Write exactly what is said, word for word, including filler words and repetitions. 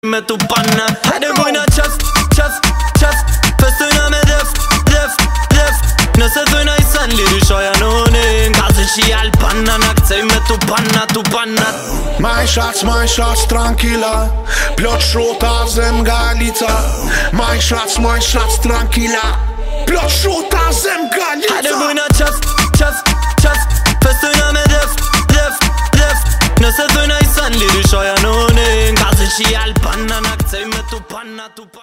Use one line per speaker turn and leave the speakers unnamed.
Me tu panna Hajde bujna qaf, qaf, qaf Festojna me def, def, def Nëse thojna i sen liri shoja nonin Ka se shi al panna Na kcej me tu panna, tu panna
Maj shots, maj shots, tranquila Plot shota zem galica Maj shots, maj shots, tranquila Plot shota zem galica
Hajde bujna qaf, qaf, qaf Festojna me def, def, def Nëse thojna i sen liri shoja nonin Ka se shi al panna Na kcej me tu panna, tu panna